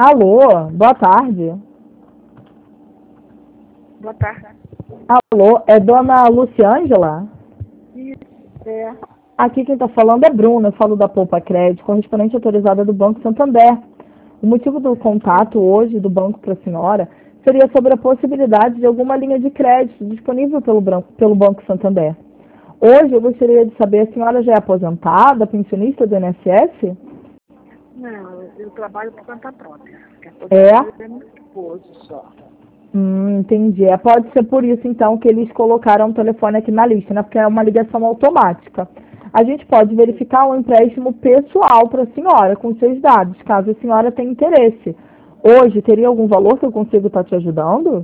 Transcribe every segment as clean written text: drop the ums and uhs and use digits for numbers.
Alô, boa tarde. Boa tarde. Alô, é dona Luciângela? Isso, é. Aqui quem está falando é Bruna, eu falo da Poupa Crédito, correspondente autorizada do Banco Santander. O motivo do contato hoje do banco para a senhora seria sobre a possibilidade de alguma linha de crédito disponível pelo Banco Santander. Hoje eu gostaria de saber, a senhora já é aposentada, pensionista do INSS? Não, eu trabalho por conta própria. É? É meu esposo só. Entendi. Pode ser por isso, então, que eles colocaram o telefone aqui na lista, né? Porque é uma ligação automática. A gente pode verificar um empréstimo pessoal para a senhora, com seus dados, caso a senhora tenha interesse. Hoje, teria algum valor que eu consigo estar te ajudando?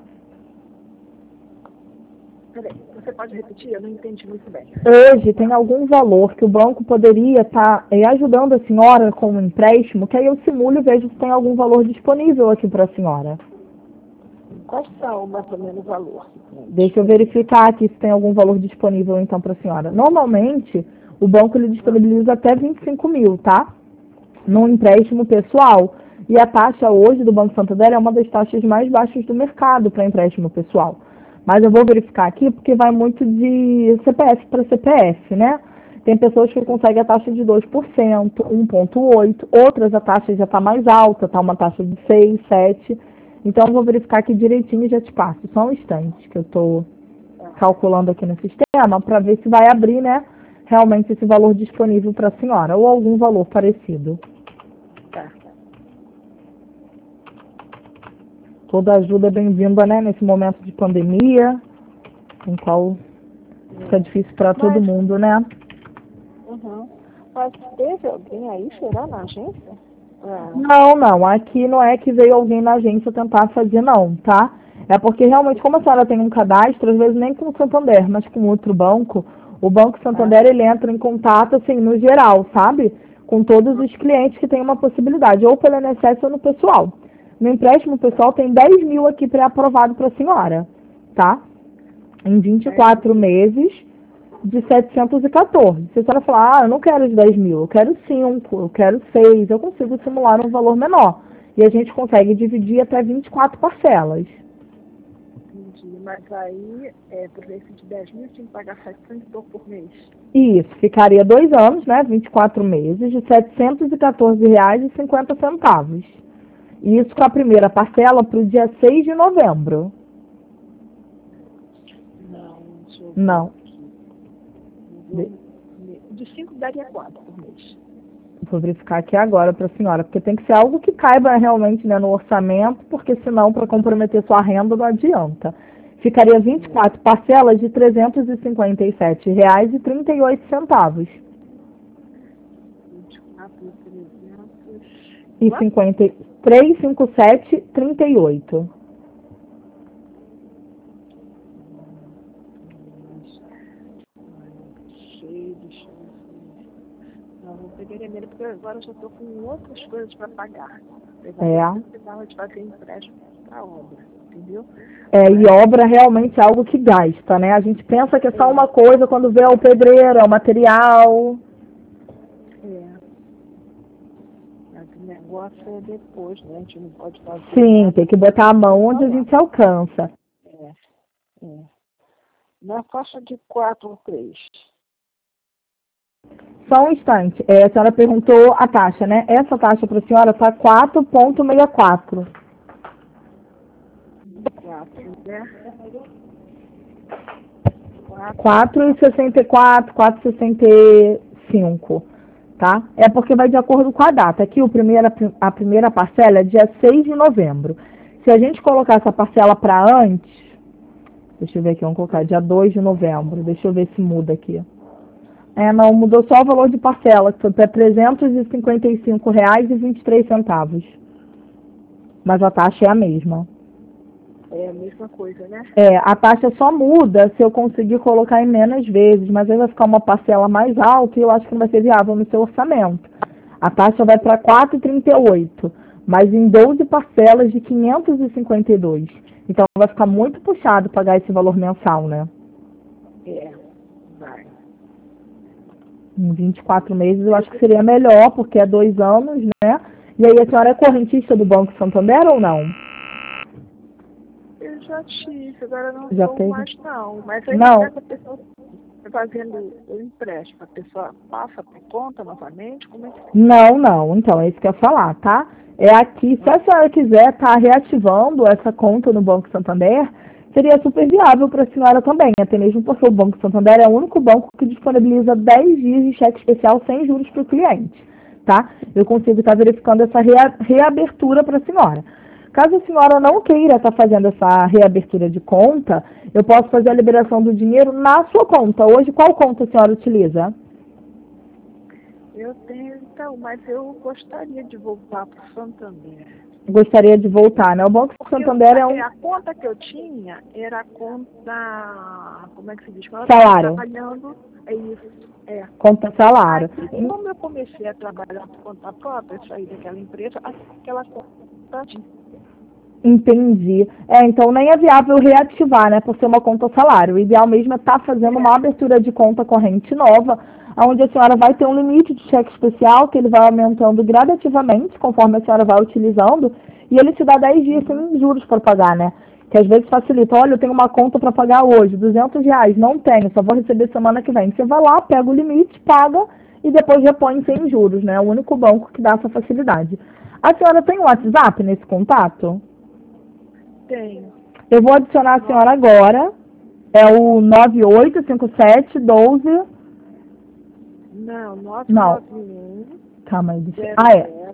Peraí, você pode repetir? Eu não entendi muito bem. Hoje, tem algum valor que o banco poderia estar ajudando a senhora com um empréstimo, que aí eu simulo e vejo se tem algum valor disponível aqui para a senhora. Quais são mais ou menos o valor? Deixa eu verificar aqui se tem algum valor disponível então para a senhora. Normalmente, o banco ele disponibiliza até 25 mil, tá? Num empréstimo pessoal. E a taxa hoje do Banco Santander é uma das taxas mais baixas do mercado para empréstimo pessoal. Mas eu vou verificar aqui porque vai muito de CPF para CPF, né? Tem pessoas que conseguem a taxa de 2%, 1,8%, outras a taxa já está mais alta, tá uma taxa de 6, 7%. Então, eu vou verificar aqui direitinho e já te passo. Só um instante que eu estou calculando aqui no sistema para ver se vai abrir, né, realmente esse valor disponível para a senhora ou algum valor parecido. Tá. Toda ajuda é bem-vinda, né, nesse momento de pandemia, em qual fica difícil para todo mundo, né? Mas teve alguém aí, será, na agência? Não. Aqui não é que veio alguém na agência tentar fazer, não, tá? É porque realmente, como a senhora tem um cadastro, às vezes nem com o Santander, mas com outro banco, o Banco Santander, ele entra em contato, assim, no geral, sabe? Com todos os clientes que têm uma possibilidade, ou pelo INSS ou no pessoal. No empréstimo pessoal tem 10 mil aqui pré-aprovado para a senhora, tá? Em 24 meses, de 714. Se a senhora falar, eu não quero os 10 mil, eu quero 5, eu quero 6, eu consigo simular um valor menor. E a gente consegue dividir até 24 parcelas. Entendi. Mas aí, por esse de 10 mil, tinha que pagar 700 por mês. Isso, ficaria 2 anos, né? 24 meses, de R$ 714,50. Isso com a primeira parcela para o dia 6 de novembro. Não, deixa eu ver Não. aqui. De 5 daria quanto por mês? Vou verificar aqui agora para a senhora, porque tem que ser algo que caiba realmente, né, no orçamento, porque senão, para comprometer sua renda, não adianta. Ficaria 24 parcelas de R$ 357,38. 24, 300... E 357,38. Deixa eu ver. Não, não pegaria menos, porque agora eu já estou com outras coisas para pagar. Eu precisava de fazer empréstimo para obra, entendeu? E obra realmente é algo que gasta, né? A gente pensa que é só uma coisa quando vê o pedreiro, é o material. Mas o negócio é depois, né? A gente não pode fazer. Sim, tem que botar a mão onde a gente alcança. Na faixa de 4 ou 3. Só um instante. A senhora perguntou a taxa, né? Essa taxa para a senhora está 4,64. 4, né? 4,64, 4,65, tá? É porque vai de acordo com a data. Aqui a primeira parcela é dia 6 de novembro. Se a gente colocar essa parcela para antes, deixa eu ver aqui, vamos colocar dia 2 de novembro. Deixa eu ver se muda aqui. Não, mudou só o valor de parcela, que foi para R$ 355,23. Mas a taxa é a mesma. É a mesma coisa, né? A taxa só muda se eu conseguir colocar em menos vezes, mas aí vai ficar uma parcela mais alta e eu acho que não vai ser viável no seu orçamento. A taxa vai para 4,38, mas em 12 parcelas de 552. Então vai ficar muito puxado pagar esse valor mensal, né? Vai. Em 24 meses eu acho que seria melhor, porque é 2 anos, né? E aí, a senhora é correntista do Banco Santander ou não? Eu já tive, agora não Já sou teve? mais não. Mas aí Não. essa pessoa fazendo o empréstimo, a pessoa passa por conta novamente? Como é que Não, não. Então, é isso que eu ia falar, tá? É aqui, se a senhora quiser estar reativando essa conta no Banco Santander, seria super viável para a senhora também, até mesmo porque o Banco Santander é o único banco que disponibiliza 10 dias de cheque especial sem juros para o cliente, tá? Eu consigo estar verificando essa reabertura para a senhora. Caso a senhora não queira estar fazendo essa reabertura de conta, eu posso fazer a liberação do dinheiro na sua conta. Hoje, qual conta a senhora utiliza? eu tenho, então, mas eu gostaria de voltar para o Santander. Gostaria de voltar, né? O Banco Santander é um A conta que eu tinha era a conta, como é que se diz? Quando eu salário, estava trabalhando, é isso, é. conta salário. Aí, como eu comecei a trabalhar por conta própria, saí daquela empresa, aquela conta Entendi. Então nem é viável reativar, né? Por ser uma conta salário. O ideal mesmo é estar fazendo uma abertura de conta corrente nova, onde a senhora vai ter um limite de cheque especial, que ele vai aumentando gradativamente, conforme a senhora vai utilizando, e ele te dá 10 dias sem juros para pagar, né? Que às vezes facilita. Olha, eu tenho uma conta para pagar hoje, R$ 200. Não tenho, só vou receber semana que vem. Você vai lá, pega o limite, paga e depois repõe sem juros, né? É o único banco que dá essa facilidade. A senhora tem um WhatsApp nesse contato? tem. Eu vou adicionar a senhora agora. É o 985712. Não, Não, 991 calma aí. 00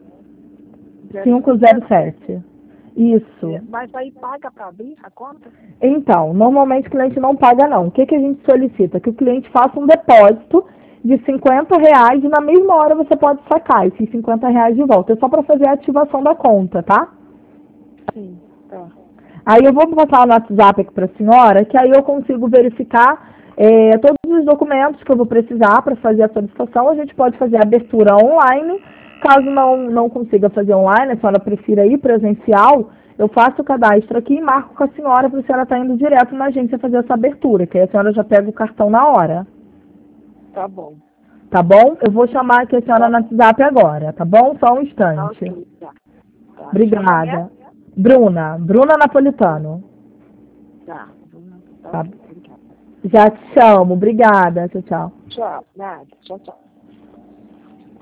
507. Isso. Mas aí paga para abrir a conta? Então, normalmente o cliente não paga não. O que a gente solicita? Que o cliente faça um depósito de R$ 50 e na mesma hora você pode sacar esses R$ 50 de volta. É só para fazer a ativação da conta, tá? Sim, tá. Aí eu vou passar no WhatsApp aqui para a senhora, que aí eu consigo verificar todos os documentos que eu vou precisar para fazer a solicitação. A gente pode fazer a abertura online. Caso não consiga fazer online, a senhora prefira ir presencial, eu faço o cadastro aqui e marco com a senhora para a senhora estar indo direto na agência fazer essa abertura, que aí a senhora já pega o cartão na hora. Tá bom. Tá bom? Eu vou chamar aqui a senhora no WhatsApp agora, tá bom? Só um instante. Ok, tá. Obrigada. Bruna Napolitano. Tá. Tá. Já te chamo. Obrigada. Tchau, tchau. Tchau, nada. Tchau, tchau.